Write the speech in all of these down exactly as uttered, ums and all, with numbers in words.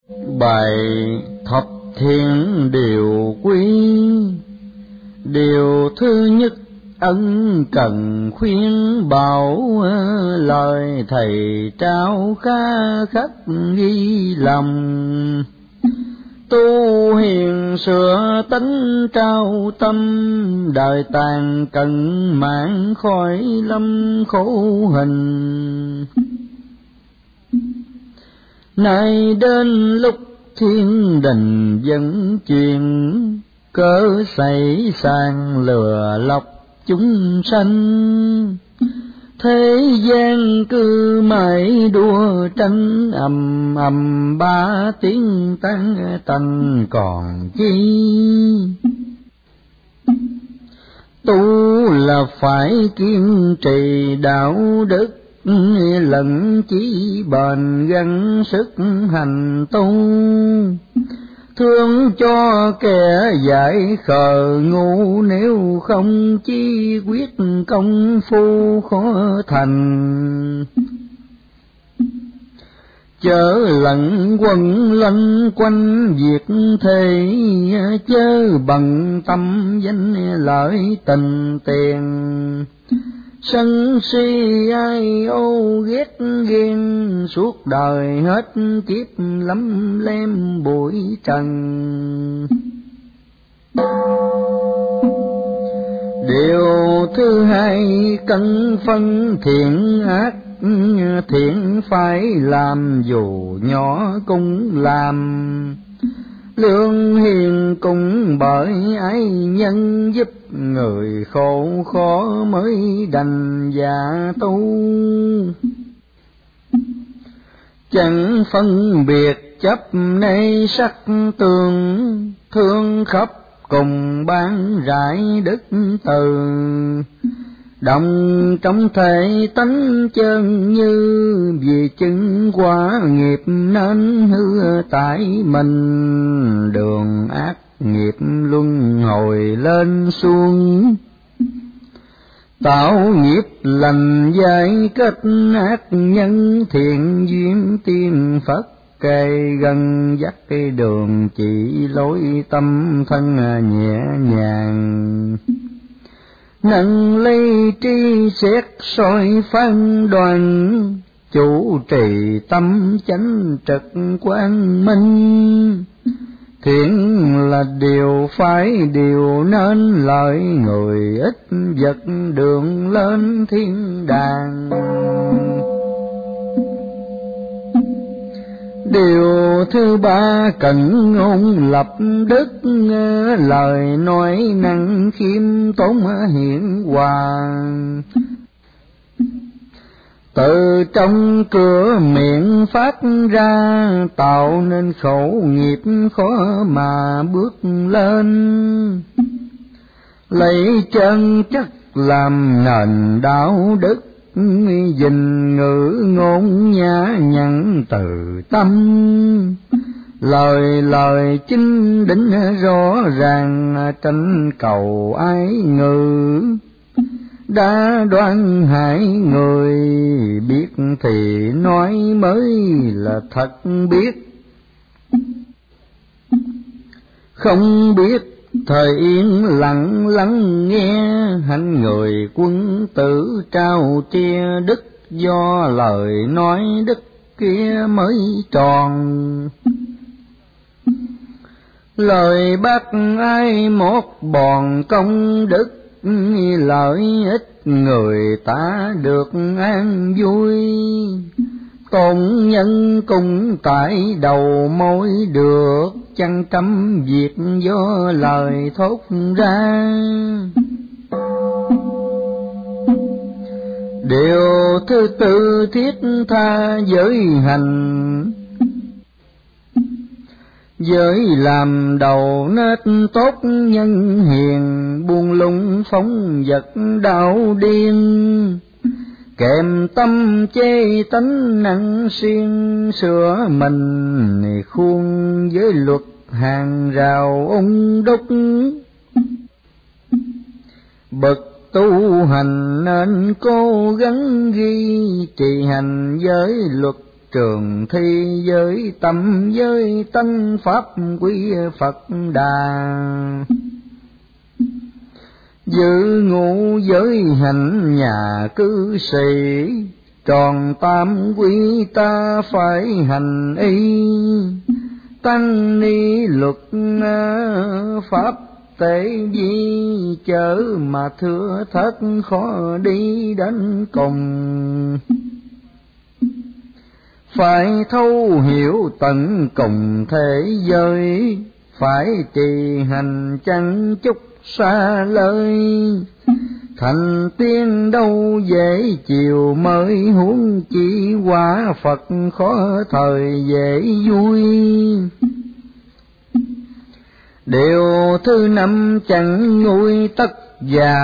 Bài thập thiện điều quý. Điều thứ nhất ân cần khuyên bảo, lời thầy trao khá khắc ghi lòng. Tu hiền sửa tánh trao tâm, đời tàn cần mạng khỏi lâm khổ hình. Nay đến lúc thiên đình dẫn truyền, cớ xảy sang lừa lọc chúng sanh. Thế gian cứ mãi đua tranh, ầm ầm ba tiếng tan tành còn chi. Tu là phải kiên trì đạo đức, lẫn chí bền gắng sức hành tu. Thương cho kẻ dại khờ ngu, nếu không chi quyết công phu khó thành. Chớ lẫn quần loanh quanh việc thế, chớ bằng tâm danh lợi tình tiền. Sân si ai ô ghét ghen, suốt đời hết kiếp lắm lem bụi trần. Điều thứ hai cần phân thiện ác, thiện phải làm dù nhỏ cũng làm. Lương hiền cũng bởi ái nhân, giúp người khổ khó mới đành dạ tu. Chẳng phân biệt chấp nay sắc tường, thương khắp cùng ban rải đức từ. Động trong thể tánh chân như, vì chứng quả nghiệp nên hư tại mình. Đường ác nghiệp luân hồi lên xuống, tạo nghiệp lành giải kết ác nhân. Thiện duyên tiên Phật kề gần, dắt cái đường chỉ lối tâm thân nhẹ nhàng. Nâng ly tri xét soi phán đoan, chủ trì tâm chánh trực quang minh. Thiện là điều phải, điều nên lợi người, ít vật đường lên thiên đàng. Điều thứ ba cần ngôn lập đức, lời nói năng khiêm tốn hiển hòa. Từ trong cửa miệng phát ra, tạo nên khẩu nghiệp khó mà bước lên. Lấy chân chất làm nền đạo đức, gìn ngữ ngôn nhã nhặn từ tâm. Lời lời chính đính rõ ràng, tranh cầu ái ngữ. Đã đoan hại người, biết thì nói mới là thật biết. Không biết thời yên lặng lắng nghe, hạnh người quân tử trao chia đức. Do lời nói đức kia mới tròn, lời bác ai một bòn công đức. Lợi ích người ta được an vui, tôn nhân cùng tại đầu môi được. Chẳng trăm việc do lời thốt ra. Điều thứ tư thiết tha giới hành, giới làm đầu nết tốt nhân hiền. Buông lung phóng vật đạo điên, kèm tâm chê tánh nặng xiên. Sửa mình khuôn với luật hàng rào ung đúc, bậc tu hành nên cố gắng ghi trì hành giới luật trường thi với tâm với tánh pháp quý Phật Đà. Giữ ngũ giới hạnh nhà cư sĩ, tròn tam quy ta phải hành y. Tăng ni luật pháp tế vi, chớ mà thưa thất khó đi đến cùng. Phải thấu hiểu tận cùng thế giới, phải trì hành chẳng chút xa lời. Thành tiên đâu dễ chiều mới, huống chi quả Phật khó thời dễ vui. Điều thứ năm chẳng nguôi tất già,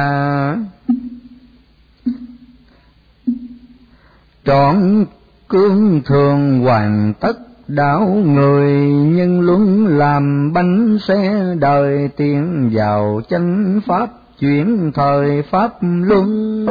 trọn cương thường hoàn tất đạo người. Nhân luân làm bánh xe đời, tiến vào chánh pháp chuyển thời pháp luân.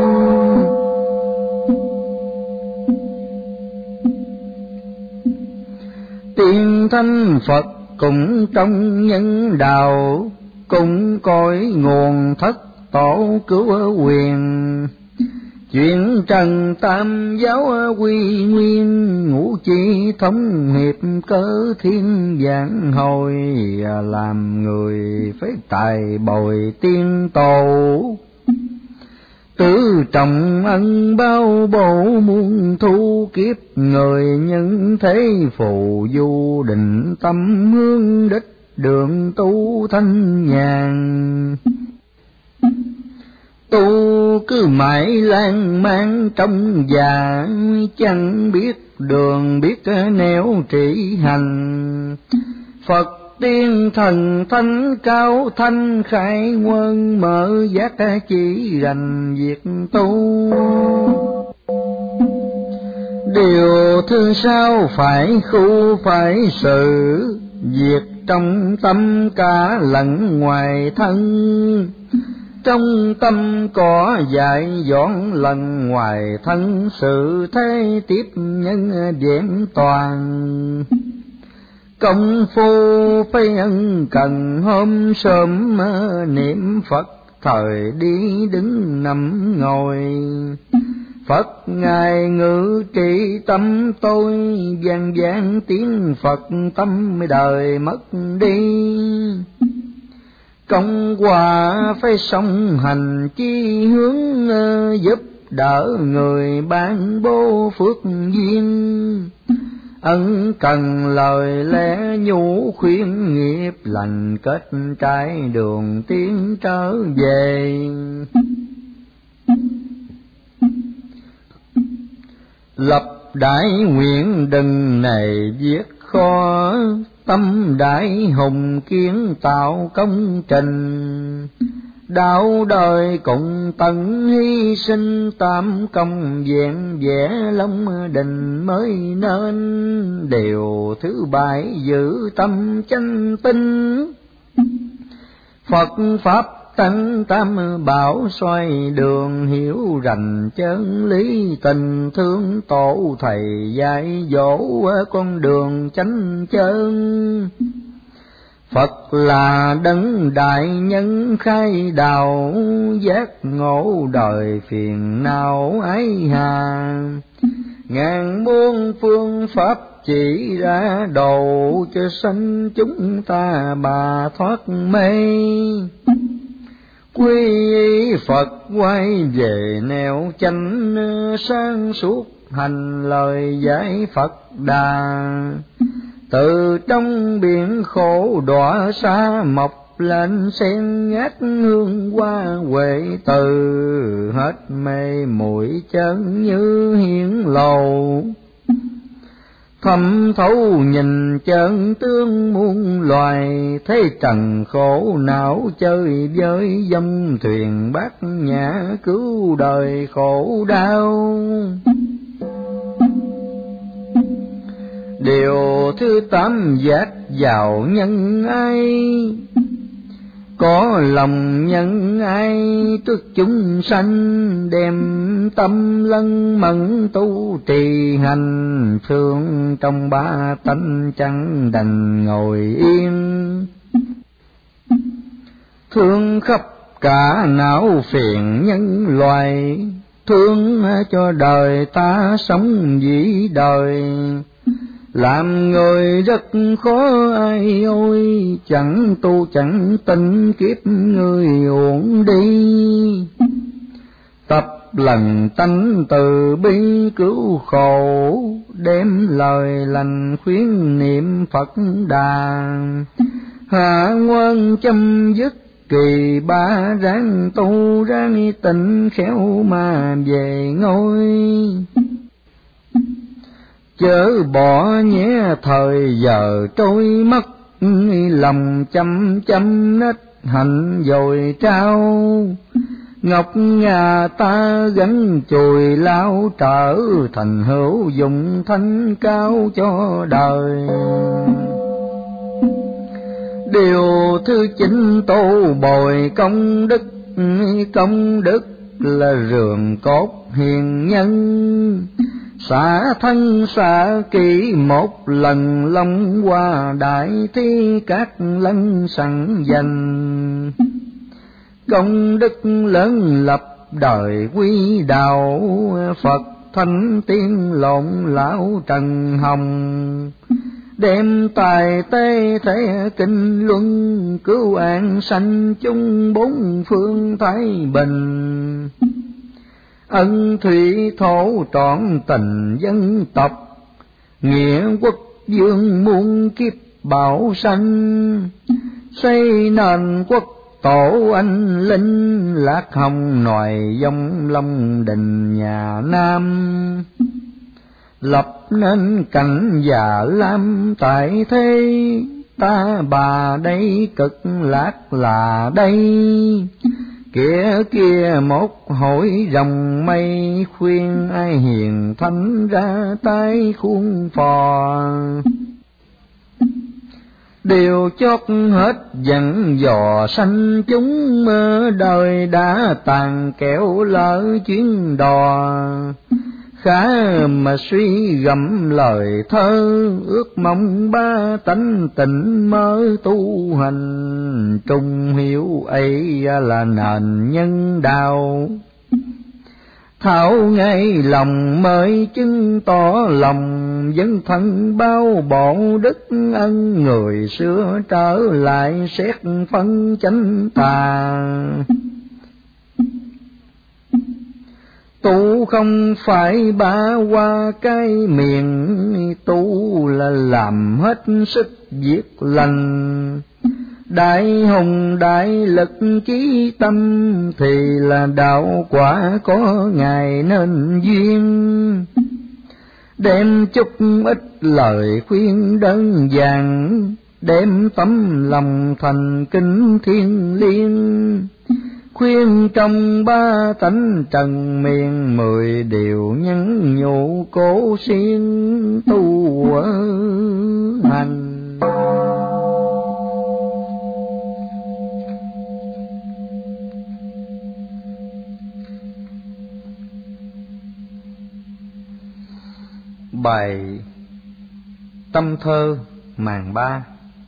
Tiên thanh Phật cũng trong nhân đạo, cũng cõi nguồn thất tổ cứu quyền. Chuyện trần tam giáo quy nguyên, ngũ chi thống hiệp cớ thiên vạn hồi. Làm người phải tài bồi tiên tổ, tứ trọng ân bao bổ muôn thu kiếp. Người nhân thế phù du, định tâm hướng đích đường tu thanh nhàn. Tu cứ mãi lan man trong già, chẳng biết đường biết nẻo trị hành. Phật tiên thần thánh cao thanh, khai quân mở giác chỉ rành việc tu. Điều thương sao phải khu phải sự, việc trong tâm cả lẫn ngoài thân. Trong tâm có dạy dọn lần, ngoài thân sự thế tiếp nhân vẹn toàn. Công phu phải ân cần hôm sớm, niệm Phật thời đi đứng nằm ngồi. Phật ngài ngự trị tâm tôi, vang vang tiếng Phật tâm đời mất đi. Công quả phải song hành chi hướng, giúp đỡ người ban bố phước duyên. Ân cần lời lẽ nhủ khuyên, nghiệp lành kết trái đường tiến trở về. Lập đại nguyện đừng nề viết khó, tâm đại hùng kiến tạo công trình. Đạo đời cùng tận hy sinh, tam công vẹn vẽ long đình mới nên. Điều thứ bảy giữ tâm chánh tinh, Phật pháp tăng tam bảo xoay đường. Hiểu rành chân lý tình thương, tổ thầy dạy dỗ con đường chánh chân. Phật là đấng đại nhân khai đạo, giác ngộ đời phiền não ái hà. Ngàn muôn phương pháp chỉ ra đầu, cho sanh chúng ta bà thoát mê. Quy y Phật quay về nẻo chánh, sáng suốt hành lời giải Phật Đà. Từ trong biển khổ đọa xa mọc lên, sen ngát hương hoa huệ từ. Hết mê muội chân như hiển lầu, thâm thấu nhìn chân tương muôn loài. Thế trần khổ não chơi với dông thuyền, bát nhã cứu đời khổ đau. Điều thứ tám giác vào nhân ai, có lòng nhân ái trước chúng sanh, đem tâm lân mẫn tu trì hành, thương trong ba tánh chẳng đành ngồi yên. Thương khắp cả não phiền nhân loài, thương cho đời ta sống dĩ đời. Làm người rất khó ai ôi, chẳng tu chẳng tinh kiếp người uổng đi. Tập lần tánh từ bi cứu khổ, đem lời lành khuyến niệm Phật Đà. Hạ ngoan chấm dứt kỳ ba, ráng tu ráng tịnh khéo mà về ngôi. Chớ bỏ nhé thời giờ trôi mất, lòng chăm chăm nết hạnh dồi trao. Ngọc nhà ta gắn chùi lao, trở thành hữu dụng thanh cao cho đời. Điều thứ chín tu bồi công đức, công đức là rường cốt hiền nhân. Xả thân xả kỹ một lần, long qua đại thi các lân sẵn dành. Công đức lớn lập đời quý đạo, Phật thánh tiên lộn lão trần hồng. Đem tài tế thế kinh luân, cứu an sanh chung bốn phương thái bình. Ân thủy thổ trọn tình dân tộc, nghĩa quốc vương muôn kiếp bảo sanh. Xây nền quốc tổ anh linh, lạc hồng nòi dòng long đình nhà Nam. Lập nên cảnh già lam tại thế, ta bà đây cực lạc là đây. Kia kia một hội rồng mây, khuyên ai hiền thánh ra tay khuôn phò. Điều chót hết dặn dò sanh chúng, mơ đời đã tàn kẻo lỡ chuyến đò. Khá mà suy gẫm lời thơ, ước mong ba tánh tịnh mơ tu hành. Trung hiếu ấy là nền nhân đạo, thảo ngay lòng mới chứng tỏ lòng. Dân thân bao bộ đức ân, người xưa trở lại xét phân chánh tà. Tu không phải ba qua cái miệng, tu là làm hết sức việc lành. Đại hùng đại lực chí tâm, thì là đạo quả có ngày nên duyên. Đem chút ít lời khuyên đơn giản, đem tấm lòng thành kính thiêng liêng. Khuyên trong ba tánh trần miền, mười điều nhắn nhủ cố siêng tu hành. Bài tâm thơ màn ba.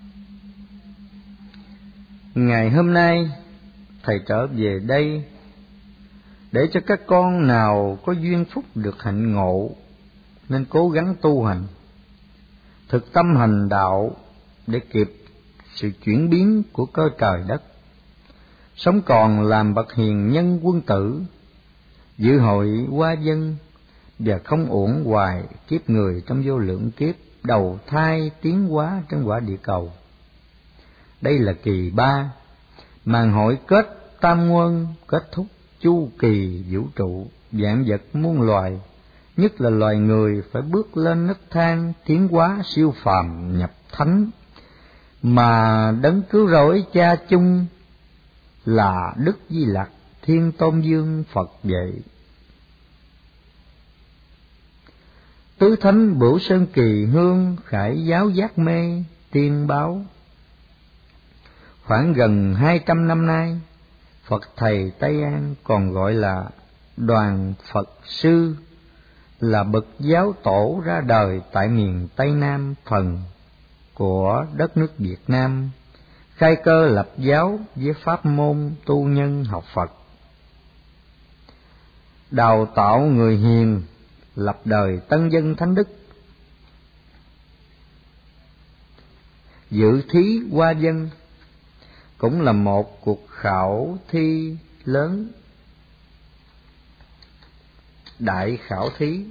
Ngày hôm nay thầy trở về đây để cho các con nào có duyên phúc được hạnh ngộ, nên cố gắng tu hành, thực tâm hành đạo để kịp sự chuyển biến của cơ trời đất. Sống còn làm bậc hiền nhân quân tử, dự hội hoa dân, và không uổng hoài kiếp người trong vô lượng kiếp đầu thai tiến hóa trên quả địa cầu. Đây là kỳ ba, màn hội kết tam quân, kết thúc chu kỳ vũ trụ. Vạn vật muôn loài, nhất là loài người, phải bước lên nấc thang tiến hóa siêu phàm nhập thánh, mà đấng cứu rỗi cha chung là Đức Di Lặc Thiên Tôn Dương Phật vậy. Tứ thánh Bửu Sơn Kỳ Hương, khải giáo giác mê tiên báo. Khoảng gần hai trăm năm nay, Phật Thầy Tây An còn gọi là Đoàn Phật Sư, là bậc giáo tổ ra đời tại miền Tây Nam phần của đất nước Việt Nam, khai cơ lập giáo với pháp môn tu nhân học Phật, đào tạo người hiền, lập đời tân dân thánh đức, dự thí hoa dân cũng là một cuộc khảo thi lớn, đại khảo thí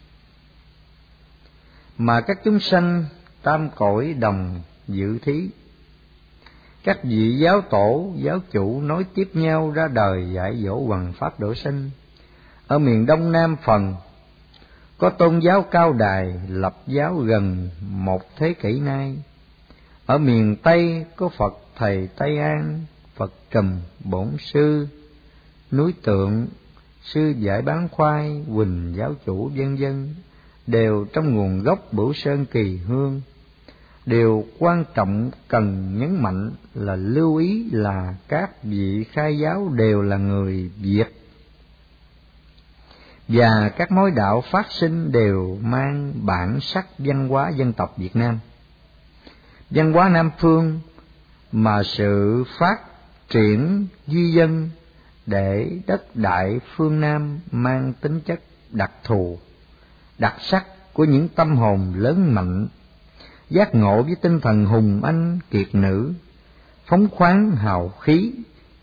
mà các chúng sanh tam cõi đồng dự thí. Các vị giáo tổ, giáo chủ nối tiếp nhau ra đời dạy dỗ hoằng pháp độ sinh. Ở miền Đông Nam phần có tôn giáo Cao Đài lập giáo gần một thế kỷ nay. Ở miền Tây có Phật Thầy Tây An, Phật Trùm Bổn Sư, núi Tượng, sư Giải Bán Khoai, Huỳnh giáo chủ vân vân, đều trong nguồn gốc Bửu Sơn Kỳ Hương. Điều quan trọng cần nhấn mạnh là lưu ý là các vị khai giáo đều là người Việt, và các mối đạo phát sinh đều mang bản sắc văn hóa dân tộc Việt Nam. Văn hóa Nam Phương mà sự phát triển di dân để đất Đại phương Nam mang tính chất đặc thù, đặc sắc của những tâm hồn lớn mạnh, giác ngộ với tinh thần hùng anh kiệt nữ, phóng khoáng hào khí,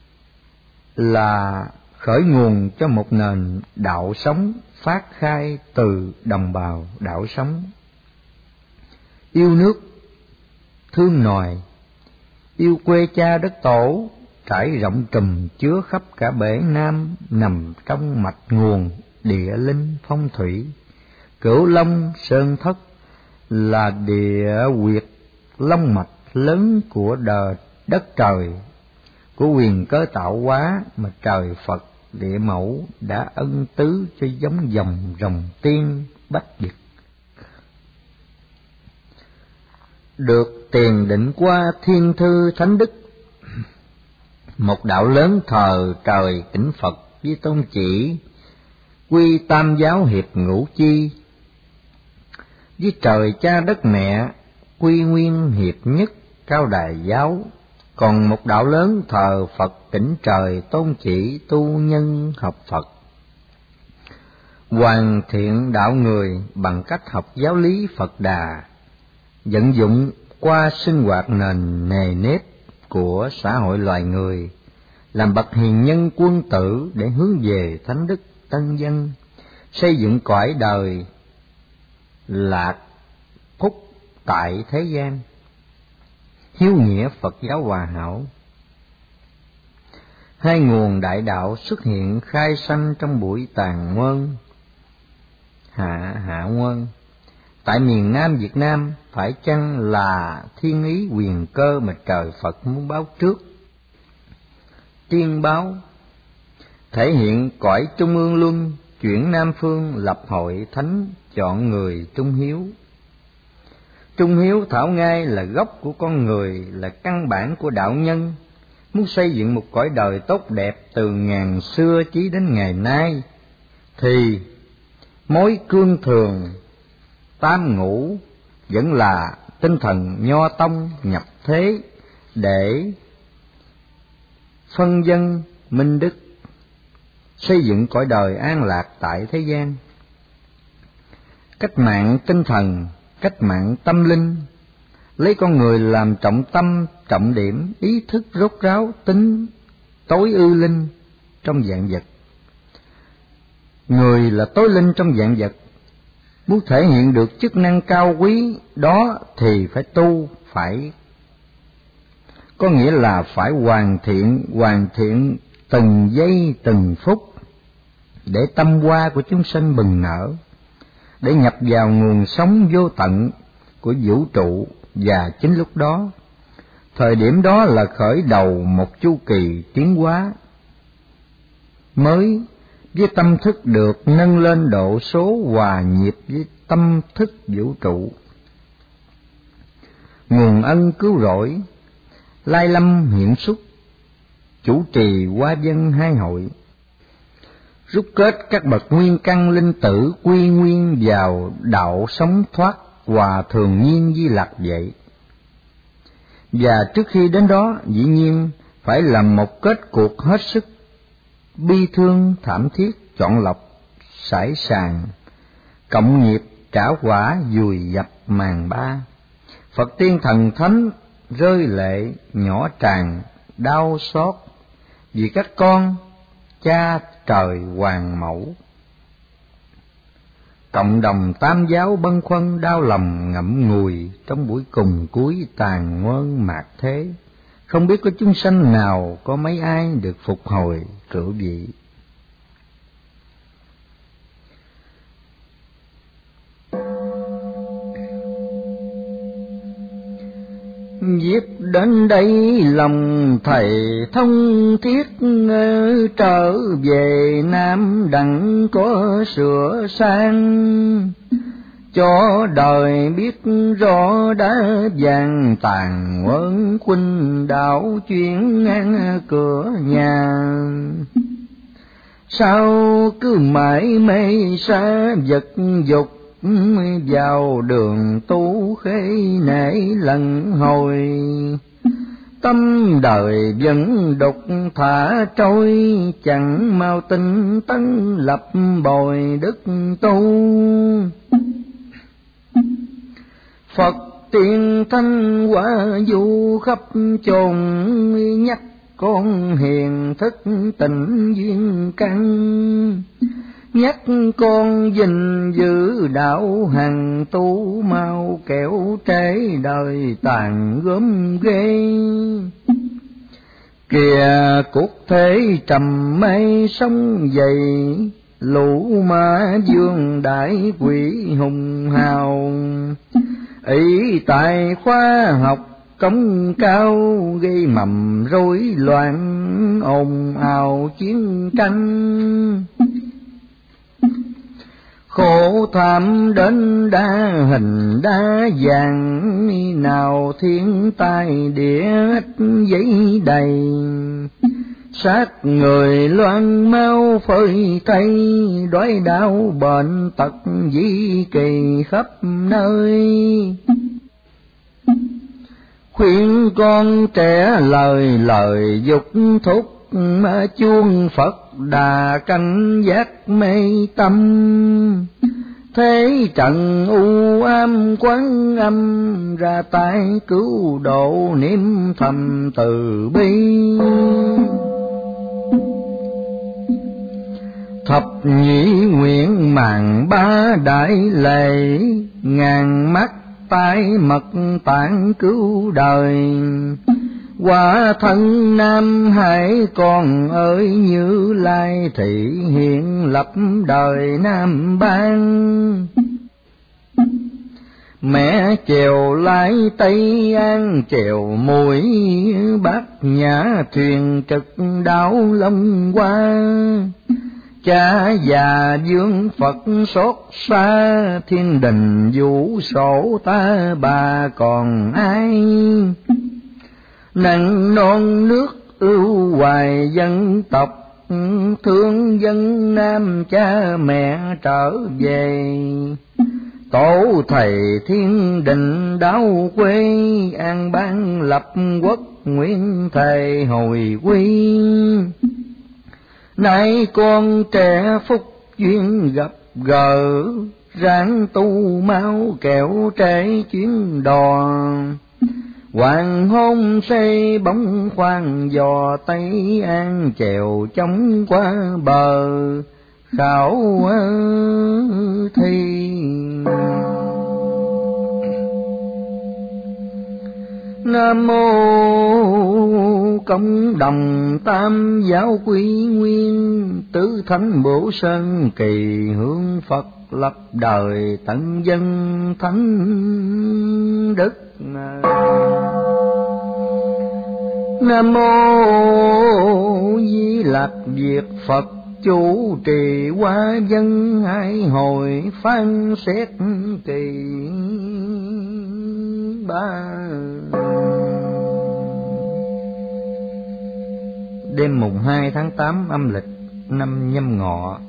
là khởi nguồn cho một nền đạo sống phát khai từ đồng bào đạo sống. Yêu nước, thương nòi, yêu quê cha đất tổ, trải rộng trùm chứa khắp cả bể Nam, nằm trong mạch nguồn địa linh phong thủy. Cửu Long Sơn Thất là địa huyệt long mạch lớn của đời đất trời, của quyền cơ tạo hóa mà trời Phật Địa Mẫu đã ân tứ cho giống dòng rồng tiên bách Việt. Được tiền định qua thiên thư thánh đức, một đạo lớn thờ trời kính Phật với tôn chỉ quy tam giáo hiệp ngũ chi, với trời cha đất mẹ quy nguyên hiệp nhất Cao Đài giáo. Còn một đạo lớn thờ Phật tỉnh trời tôn chỉ tu nhân học Phật, hoàn thiện đạo người bằng cách học giáo lý Phật Đà, vận dụng qua sinh hoạt nền nề nếp của xã hội loài người, làm bậc hiền nhân quân tử để hướng về thánh đức tân dân, xây dựng cõi đời lạc phúc tại thế gian, hiếu nghĩa Phật giáo hòa hảo. Hai nguồn đại đạo xuất hiện khai sanh trong buổi tàn nguyên hạ hạ nguyên tại miền Nam Việt Nam. Phải chăng là thiên ý quyền cơ mà trời Phật muốn báo trước? Tiên báo thể hiện cõi Trung ương luân, chuyển Nam phương lập hội thánh, chọn người trung hiếu. Trung hiếu thảo ngay là gốc của con người, là căn bản của đạo nhân. Muốn xây dựng một cõi đời tốt đẹp từ ngàn xưa chí đến ngày nay, thì mối cương thường tam ngũ vẫn là tinh thần nho tông nhập thế để phân dân minh đức, xây dựng cõi đời an lạc tại thế gian. Cách mạng tinh thần, cách mạng tâm linh, lấy con người làm trọng tâm, trọng điểm, ý thức rốt ráo, tính tối ưu linh trong vạn vật. Người là tối linh trong vạn vật. Muốn thể hiện được chức năng cao quý đó thì phải tu, phải có nghĩa là phải hoàn thiện, hoàn thiện từng giây từng phút, để tâm hoa của chúng sanh bừng nở, để nhập vào nguồn sống vô tận của vũ trụ. Và chính lúc đó, thời điểm đó là khởi đầu một chu kỳ tiến hóa mới, với tâm thức được nâng lên độ số hòa nhịp với tâm thức vũ trụ. Nguồn ân cứu rỗi Lai Lâm hiện xuất, chủ trì Hoa Dân hai hội, rút kết các bậc nguyên căn linh tử quy nguyên vào đạo sống thoát hòa thường nhiên di lạc vậy. Và trước khi đến đó, dĩ nhiên phải làm một kết cuộc hết sức bi thương thảm thiết, chọn lọc sải sàng, cộng nghiệp trả quả dùi dập màn ba. Phật tiên thần thánh rơi lệ nhỏ tràn đau xót vì các con cha trời hoàng mẫu. Cộng đồng tam giáo bâng khuâng đau lòng ngậm ngùi trong buổi cùng cuối tàn nguơn mạt thế, không biết có chúng sanh nào, có mấy ai được phục hồi rượu vị. Viết đến đây lòng thầy thông thiết, trở về Nam đặng có sửa sang, cho đời biết rõ đã vàng tàn quân khuynh đảo chuyển ngang cửa nhà. Sao cứ mãi mê xa vật dục, vào đường tu khế nể lần hồi, tâm đời vẫn đục thả trôi, chẳng mau tinh tấn lập bồi đức tu. Phật tiên thanh quả du khắp chốn, nhắc con hiền thức tình duyên căn, nhắc con gìn giữ đạo hằng tu, mau kẻo trễ đời tàn gớm ghê. Kìa cuộc thế trầm mây sông dậy, lũ ma dương đại quỷ hùng hào, ý tại khoa học công cao, gây mầm rối loạn ồn ào chiến tranh. Khổ thảm đến đa hình đa dạng, nào thiên tai địa ách giấy đầy, sát người loan mau phơi thay, đói đau bệnh tật di kỳ khắp nơi. Khuyên con trẻ lời lời dục thúc, chuông Phật đà canh giác mê tâm, thế trận u ám quán âm, ra tay cứu độ niệm thầm từ bi. Thập nhị nguyện màng ba đại lễ, ngàn mắt tai mật tạng cứu đời. Quả thân Nam Hải con ơi Như Lai, thị hiện lập đời Nam Ban. Mẹ chèo lái Tây An, chèo mũi Bát Nhã, thuyền trực đảo Long Hoa. Cha già dương Phật xót xa, thiên đình vũ sổ ta bà còn ai. Nặng non nước ưu hoài dân tộc, thương dân Nam cha mẹ trở về. Tổ thầy thiên đình đáo quê, an bang lập quốc nguyên thầy hồi quy. Nay con trẻ phúc duyên gặp gỡ, ráng tu mau kẻo trễ chuyến đò. Hoàng hôn xây bóng khoan dò Tây An, chèo chống qua bờ khảo thi. Nam mô Công đồng tam giáo quy nguyên, tứ thánh bổ sơn kỳ hướng Phật lập đời tận dân thánh đức. Nam mô Di Lặc Việt Phật, chủ trì Hoa Dân hai hội phán xét kỳ ba. đêm mùng hai tháng tám âm lịch năm Nhâm Ngọ.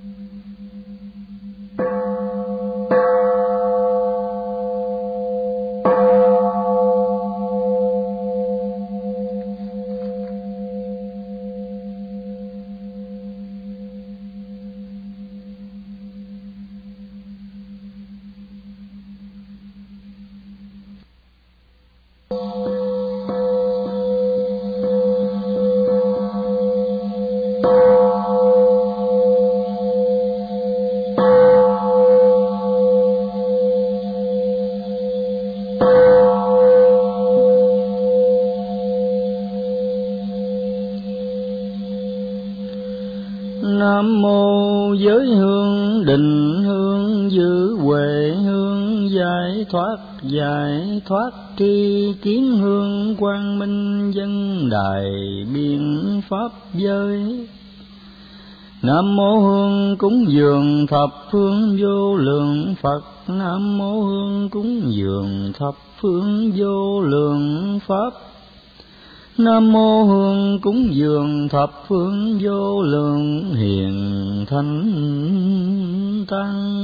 Nam mô giới hương định hương giữ huệ hương giải thoát giải thoát tri kiến hương quang minh dân đài biện pháp giới. Nam mô hương cúng dường thập phương vô lượng Phật. Nam mô hương cúng dường thập phương vô lượng Pháp. Nam mô hương cúng dường thập phương vô lượng hiền thánh tăng.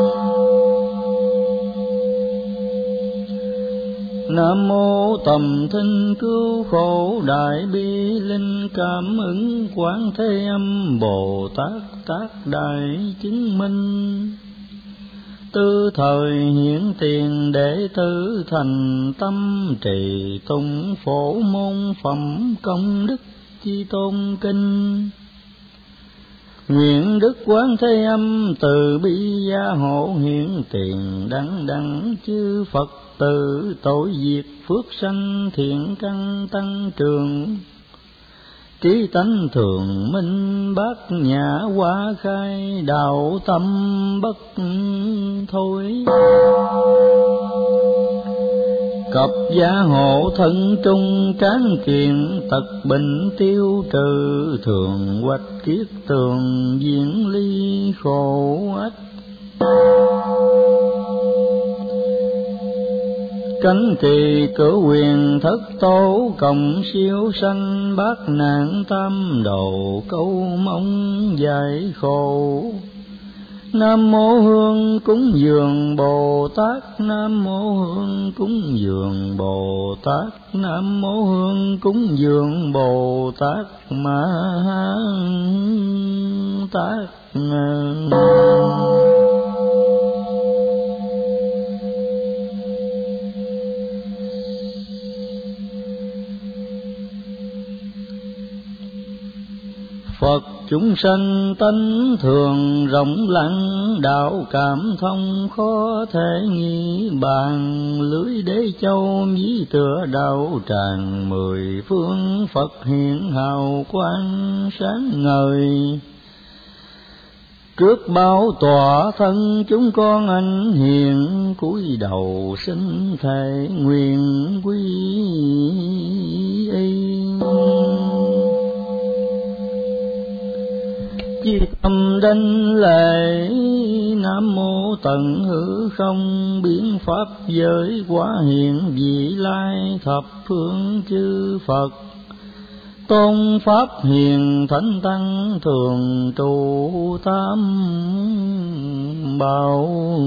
Nam mô tầm thinh cứu khổ đại bi linh cảm ứng quán thế âm Bồ Tát tác đại chứng minh. Tư thời hiển tiền đệ tử thành tâm trì tụng phổ môn phẩm công đức chi tôn kinh. Nguyện đức quán thế âm từ bi gia hộ hiển tiền đăng đẳng chư Phật tử tội diệt phước sanh thiện căn tăng trưởng. Trí tánh thường minh bát nhã hóa khai đạo tâm bất thôi. Cập gia hộ thân trung tráng kiện tật bệnh tiêu trừ thường hoạch kiết tường diễn ly khổ ách. Cánh trì cử quyền thất tố cộng siêu sanh bát nạn tam đầu câu mong giải khổ. Nam mô hương cúng dường Bồ Tát. Nam mô hương cúng dường Bồ Tát. Nam mô hương cúng dường Bồ Tát Ma Tát. Phật chúng sanh tánh thường rộng lặng, đạo cảm thông khó thể nghĩ bàn. Lưới đế châu ví tựa đạo tràng, mười phương Phật hiện hào quang sáng ngời. Trước bao tòa thân chúng con anh hiền, cúi đầu xin thề nguyện quy y. Chi tâm đảnh lễ Nam mô tận hư không biến pháp giới quá hiện vị lai thập phương chư Phật. Tôn pháp hiền thánh tăng thường trụ tam bảo.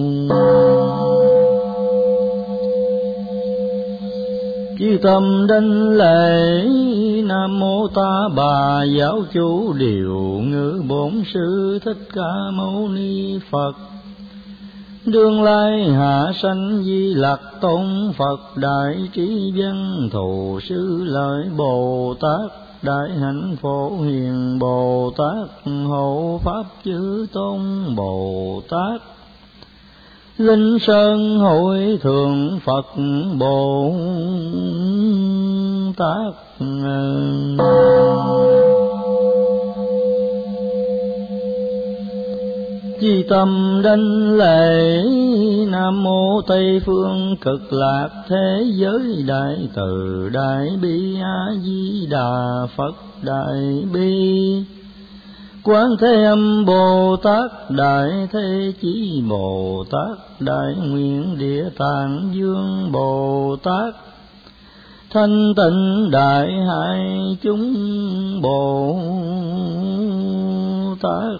Chư tâm đảnh lễ Nam mô Ta Bà giáo chủ điều ngữ bổn sư Thích Ca Mâu Ni Phật. Đương lai hạ sanh Di Lặc Tôn Phật, đại trí văn thù sư lợi Bồ Tát, đại hạnh phổ hiền Bồ Tát, hộ pháp chư tôn Bồ Tát. Linh Sơn hội thượng Phật Bồ Tát. Chi tâm đảnh lễ Nam mô Tây phương cực lạc thế giới đại từ đại bi A Di Đà Phật đại bi. Quán Thế Âm Bồ Tát Đại Thế Chí Bồ Tát, Đại Nguyện Địa Tạng Dương Bồ Tát, thanh tịnh đại hải chúng Bồ Tát.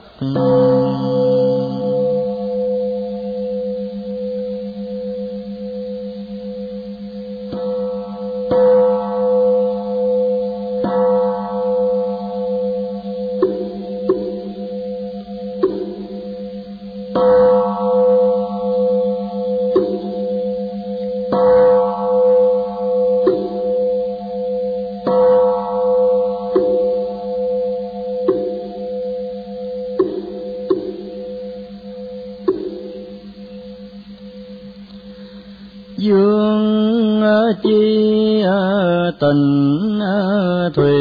Dương chi tình thủy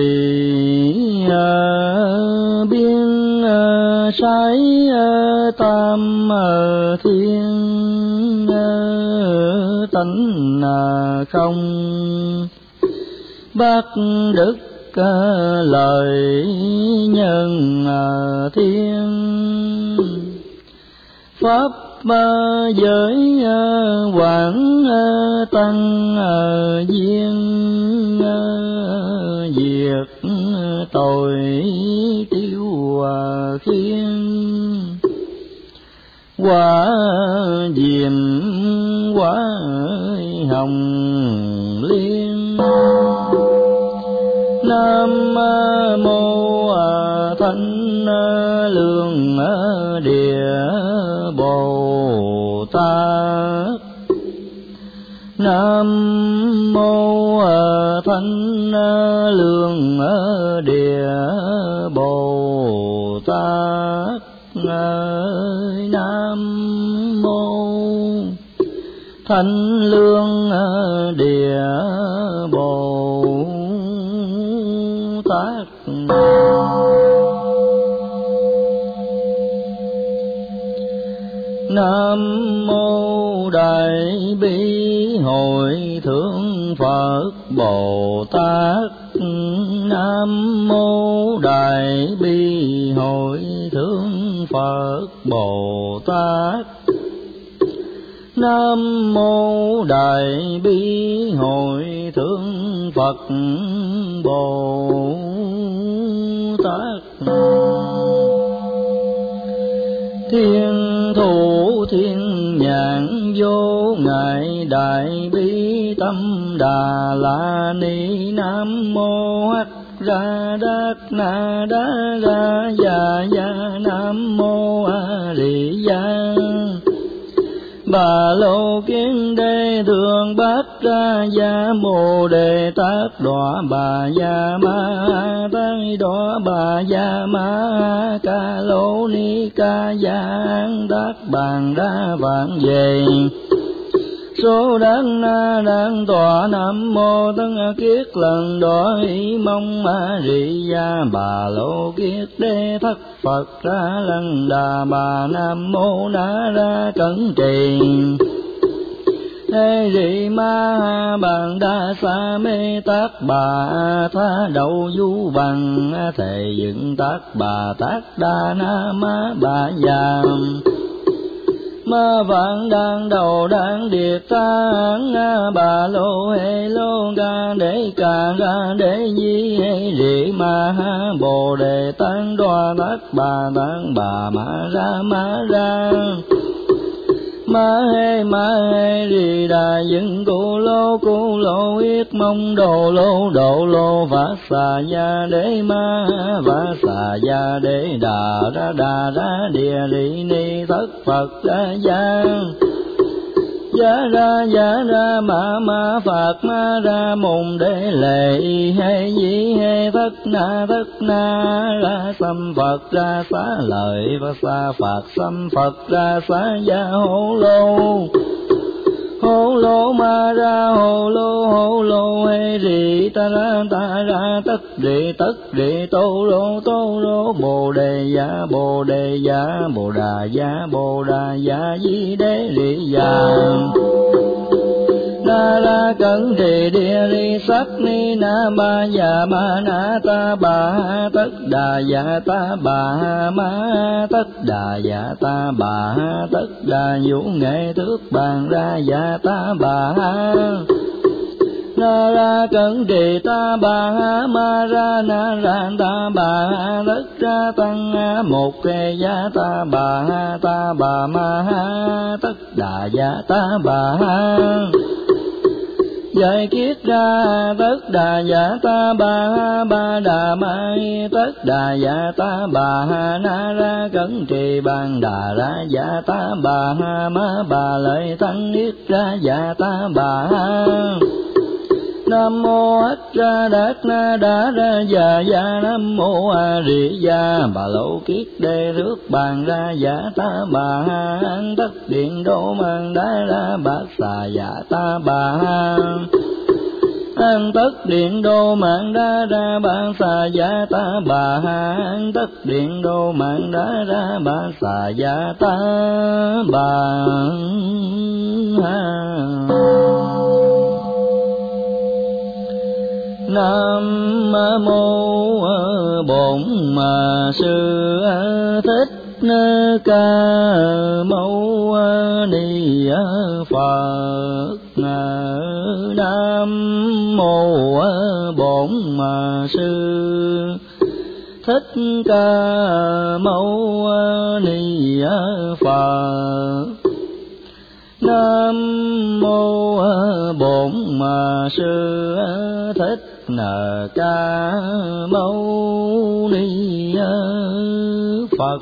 biên sái tam thiên tánh không bác đức lời nhân thiên pháp giới quảng tăng duyên diệt tội tiêu khiên quả diệm quả hồng liên. Nam mô Thánh Lương Địa Bồ Tát. Nam mô Thánh Lương Địa Bồ Tát. Nam mô Thánh Lương Địa Bồ Tát. Nam mô Đại Bi Hội Thượng Phật Bồ Tát. Nam mô Đại Bi Hội Thượng Phật Bồ Tát. Nam mô Đại Bi Hội Thượng Phật Bồ Tát. Thiên thủ thiên nhãn vô ngại đại bi tâm đà la ni. Nam mô hắc ra đát na đá ra già ya. Nam mô a di đà Bà Lô Kiên Đế Thượng Bát Ra Gia Bồ Đề Tát Đọa Bà Gia Ma Tát Đọa Bà Gia Ma Ca Lô Ni Ca Giang Tát Bàn Đa Vạn Về Số đáng na đáng tọa. Nam mô Tân Kiết lần đó ý mong a di đà Bà Lô Kiết Đế Thất Phật Ra Lăng Đà Bà. Nam mô Na Ra Cẩn Trì Hê Rị Ma Bàn Đa Sa Mê Tát Bà Tha Đậu Du Bằng Thề Dựng Tát Bà Tát Đa Na Ma Bà Già Ma Vạn Đan Đầu Đan Điệt Tán Bà Lô Hê Lô Ca Đế Ca Ra Đế Di Hê Rị Ma Bồ Đề Tán Đoa Tát Bà Tán Bà Ma Ra Ma Ra Ma Hê Ma Hê Rì Đà Dựng Cụ Lô Cụ Lô Yết Mông Đồ Lô Độ Lô Vát Xà Gia Đế Ma Vát Xà Gia Đế Đà Ra Đà Ra Địa Rị Ni Thất Phật Ra Gia Giá Ra Giá Ra Ma Ma Phật Ma Ra Mùng Đế Lệ Hê Di Hê Thất Na Thất Na Ra Xăm Phật Ra Xá Lợi Và Xa Phật Xăm Phật Ra Xá Gia Hô Lô Hô Lô Ma Ra Hô Lô Hô Lô Hê Rị Ta Ra Ta Ra Tất Rị Tất Rị Tô Lô Tô Lô Bồ Đề Gia Bồ Đề Gia Bồ Đà Gia Bồ Đà Gia Di Đế Rị Gia Na La Cẩn Trì Địa Ri Sắc Ni Na Ba Già Ma Na Ta Bà Tất Đà Dạ Ta Bà Ma Tất Đà Dạ Ta Bà Tất Đà Vũ Nghệ Thước Bàn Ra Dạ Ta Bà na ra cẩn trì ta bà ha ma ra na ra ta bà ha tất ra tăng một kê giá ta bà ha ta bà ma ha tất đà giá ta bà ha giải kiết ra tất đà giả ta ba ha ba đà mai tất đà giả ta bà ha na ra cẩn trì ban đà ra giả ta bà ha ma bà lợi tăng niết ra giả ta bà ha nam mô ách ra đát na đá ra già già nam mô a di đà bà lô kiết đê rước bàn ra giả ta bà ha an tất điện đô mang đá ra bát xà giả ta bà ha an tất điện đô mạng đá ra bát xà giả ta bà ha an tất điện đô mạng đá ra bát xà giả ta bà ha. Nam mô Bổn Sư Thích Ca Mâu Ni Phật. Nam mô Bổn Sư Thích Ca Mâu Ni Phật. Nam mô Bổn Sư Thích Ca Mâu Ni Phật.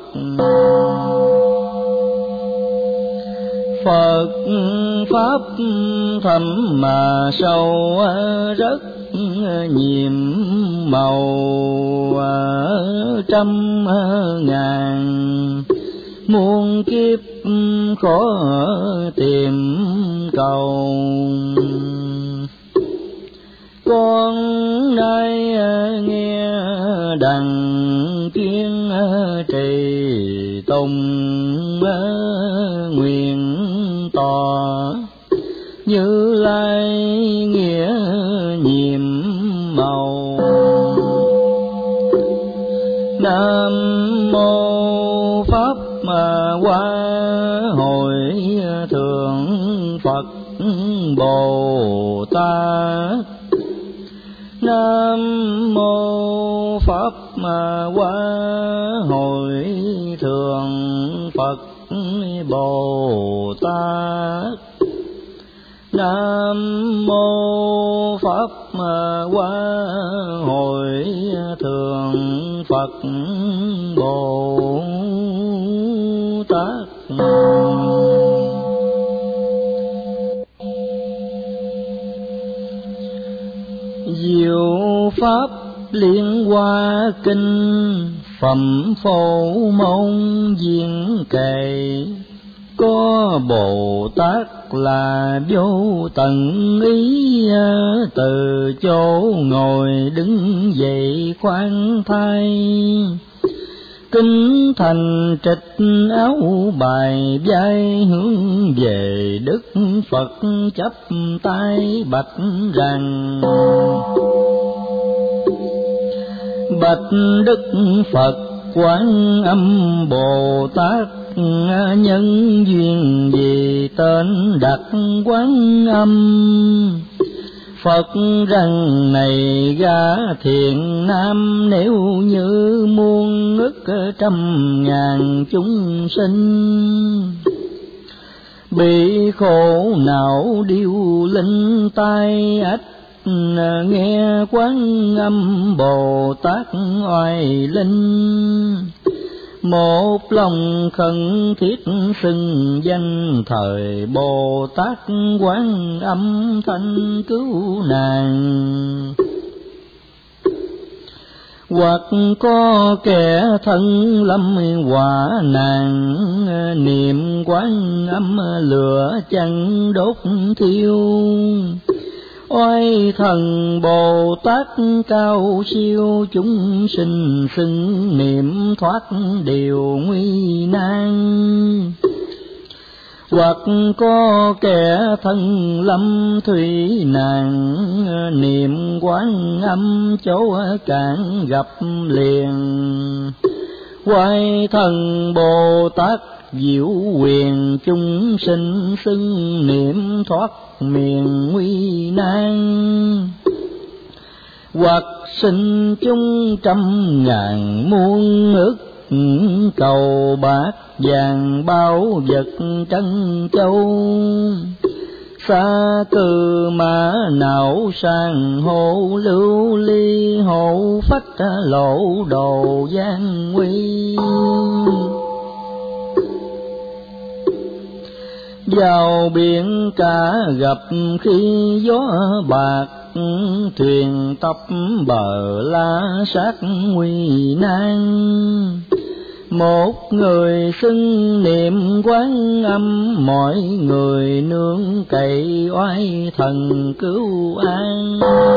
Phật pháp thâm mà sâu rất nhiệm màu trăm ngàn muôn kiếp khó tìm cầu. Con nay nghe đằng chuyên trì tùng nguyện tỏ Như Lai nghĩa nhiệm màu. Nam mô Pháp mà Hoa Hội Thượng Phật Bồ Tát. Nam mô Pháp mà Hoa Hội Thượng Phật Bồ Tát. Nam mô Pháp mà Hoa Hội Thượng Phật Bồ Tát. Diệu pháp liên hoa kinh phẩm phổ môn viên kệ. Có Bồ Tát là vô tận ý, từ chỗ ngồi đứng dậy khoan thai. Kinh thành trịch áo bài vai hướng về Đức Phật chắp tay bạch rằng: Bạch Đức Phật Quán Âm Bồ Tát, nhân duyên gì tên đặt Quán Âm? Phật rằng này gã thiện nam, nếu như muôn ức trăm ngàn chúng sinh bị khổ não điêu linh tai ách, nghe Quán Âm Bồ Tát oai linh, một lòng khẩn thiết xưng danh thời Bồ Tát Quán Âm thanh cứu nàng. Hoặc có kẻ thân lâm họa nạn, niệm Quán Âm lửa chẳng đốt thiêu. Oai thần Bồ Tát cao siêu, chúng sinh xưng niệm thoát điều nguy nan. Hoặc có kẻ thân lâm thủy nạn, niệm Quán Âm chỗ cạn gặp liền. Oai thần Bồ Tát diệu quyền chúng sinh xưng niệm thoát miền nguy nan. Hoặc sinh chúng trăm ngàn muôn ức, cầu bạc vàng bao vật trân châu. Xa cư mã não sang hộ lưu ly, hộ phách lộ đồ gian nguy. Vào biển cả gặp khi gió bạc, thuyền tấp bờ la sát nguy nan. Một người xưng niệm Quán Âm, mọi người nương cậy oai thần cứu an.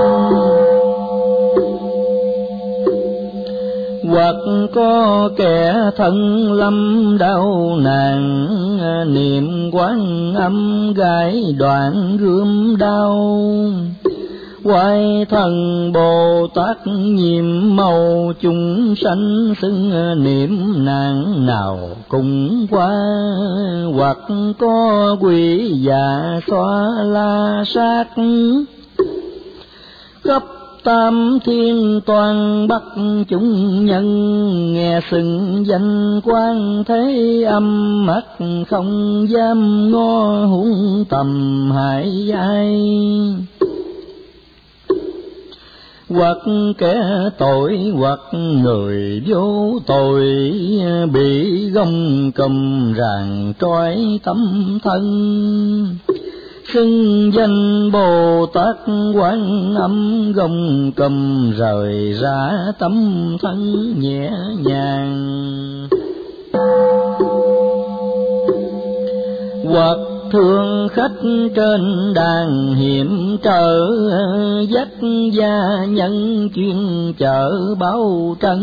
Hoặc có kẻ thân lâm đau nạn, niệm Quán Âm gãi đoạn gươm đau. Quay thần Bồ Tát nhiệm màu, chúng sanh xưng niệm nạn nào cũng qua. Hoặc có quỷ già xoa la sát, khắp tam thiên toàn bắt chúng nhân. Nghe xưng danh Quan Thế Âm, mắt không dám ngó huống tầm hại ai. Hoặc kẻ tội hoặc người vô tội, bị gông cùm ràng trói tấm thân. Xưng danh Bồ Tát Quán Âm, gông cùm rời ra tấm thân nhẹ nhàng. Hoặc thương khách trên đàn hiểm trở, dắt gia nhân chuyên chở báo trân.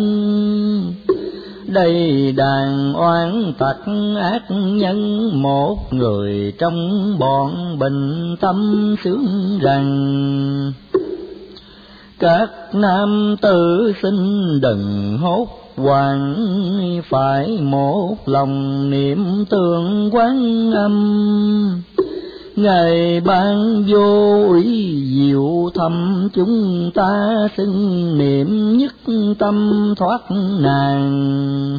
Đây đàn oán tặc ác nhân, một người trong bọn bình tâm sướng rằng. Các nam tử xin đừng hốt hoảng, phải một lòng niệm tượng Quán Âm. Ngài ban vô ủy diệu thâm, chúng ta xưng niệm nhất tâm thoát nạn.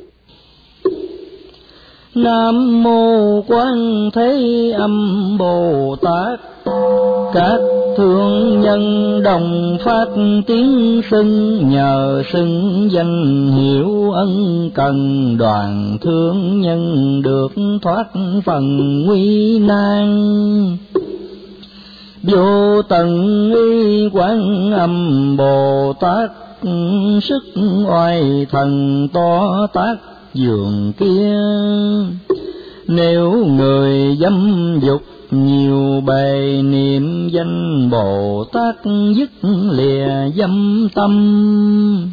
Nam mô Quan Thế Âm Bồ Tát. Các thương nhân đồng phát tiếng xưng, nhờ xưng danh hiệu ân cần. Đoàn thương nhân được thoát phần nguy nan. Vô tận y Quán Âm Bồ Tát, sức oai thần to tác dường kia. Nếu người dâm dục nhiều bề, niệm danh Bồ Tát dứt lìa dâm tâm.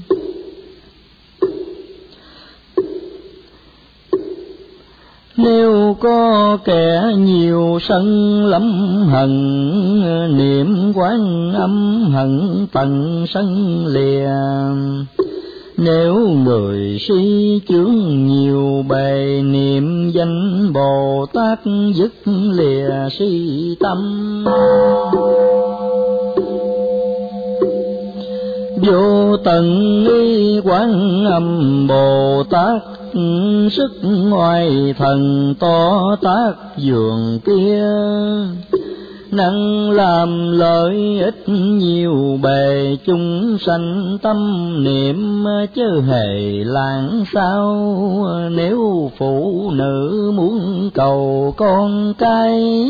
Nếu có kẻ nhiều sân lắm hận, niệm Quán Âm hận tận sân lìa. Nếu người si chướng nhiều bề, niệm danh Bồ Tát dứt lìa si tâm. Vô tận y Quán Âm Bồ Tát, sức oai thần to tác dường kia. Năng làm lợi ích nhiều bề, chúng sanh tâm niệm chớ hề lãng sao. Nếu phụ nữ muốn cầu con cái,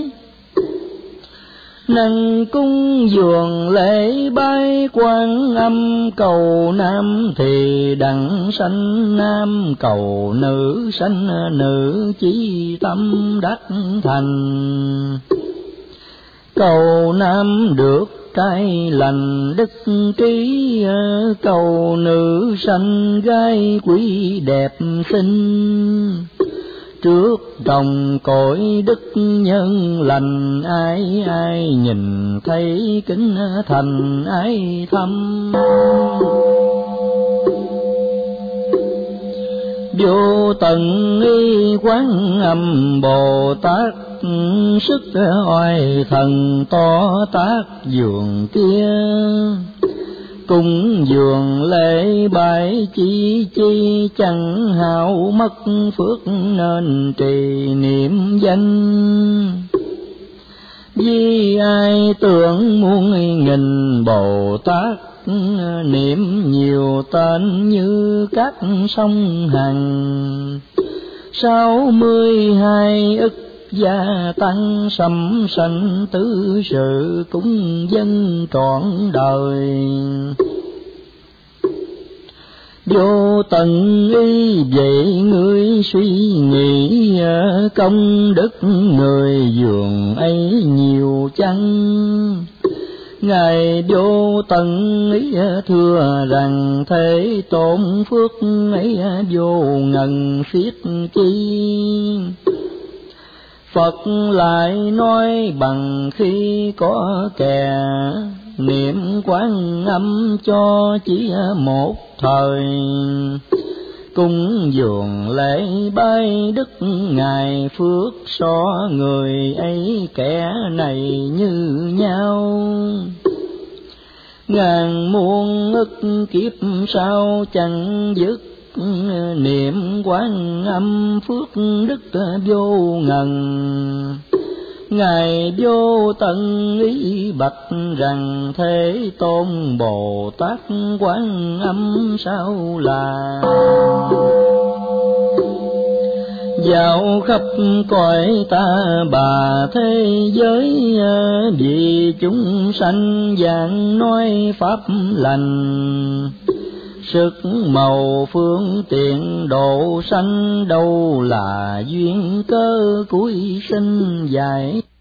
năng cung dường lễ bái Quán Âm. Cầu nam thì đặng sanh nam, cầu nữ sanh nữ, chí tâm đắc thành. Cầu nam được trai lành đức trí, cầu nữ sanh gái quý đẹp xinh. Trước đồng cõi đức nhân lành, ai ai nhìn thấy kính thành ái thâm. Vô tận y Quán Âm Bồ Tát, sức oai thần to tác dường kia. Cung dường lễ bái chi chi, chẳng hao mất phước nên trì niệm danh. Vì ai tưởng muôn nghìn Bồ Tát, niệm nhiều tên như các sông Hằng. Sáu mươi hai ức gia tăng, sầm sanh tứ sự cúng dân trọn đời. Vô tận y vậy ngươi suy nghĩ, công đức người dường ấy nhiều chăng? Ngài Vô Tận ý thưa rằng, Thế Tôn phước ấy vô ngần phiết chi. Phật lại nói bằng khi có kẻ, niệm Quán Âm cho chỉ một thời. Cung dường lễ bái đức ngài, phước so người ấy kẻ này như nhau. Ngàn muôn ức kiếp sau chẳng dứt, niệm Quán Âm phước đức vô ngần. Ngài Vô Tận ý bạch rằng, Thế Tôn Bồ Tát Quán Âm sao là. Dạo khắp cõi ta bà thế giới, vì chúng sanh giảng nói pháp lành. Sức màu phương tiện độ sanh, đâu là duyên cơ cuối sinh dài.